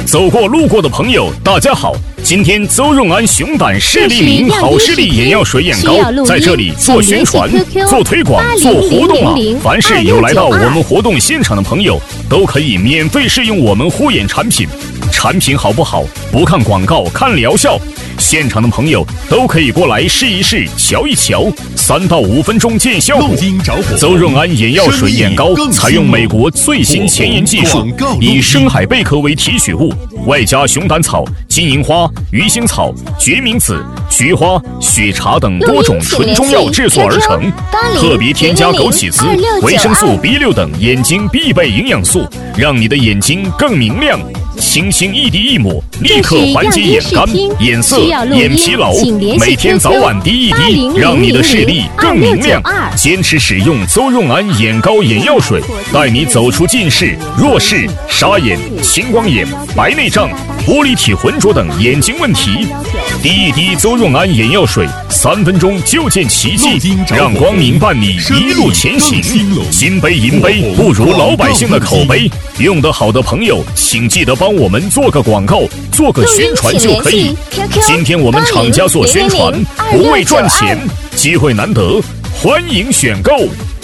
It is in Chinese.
走过路过的朋友，大家好！今天邹润安熊胆视力明好视力眼药水眼膏在这里做宣传、做推广、做活动啊！凡是有来到我们活动现场的朋友，都可以免费试用我们护眼产品。产品好不好，不看广告，看疗效。现场的朋友都可以过来试一试、瞧一瞧，3到5分钟见效果。邹润安眼药水眼膏采用美国最新前沿技术，以深海贝壳为提取物，外加熊胆草、金银花、鱼腥草、决明子、菊花、雪茶等多种纯中药制作而成，特别添加枸杞子、维生素 B6 等眼睛必备营养素，让你的眼睛更明亮。轻轻一滴一抹，立刻缓解眼干、眼涩、眼疲劳。每天早晚滴一滴，让你的视力更明亮。坚持使用邹润安眼膏眼药水，带你走出近视、弱视、沙眼、青光眼、白内障、玻璃体浑浊等眼睛问题。滴一滴邹润安眼药水，3分钟就见奇迹，让光明伴你一路前行。金杯银杯不如老百姓的口碑，用得好的朋友，请记得帮我们做个广告，做个宣传就可以。今天我们厂家做宣传，不为赚钱，机会难得，欢迎选购。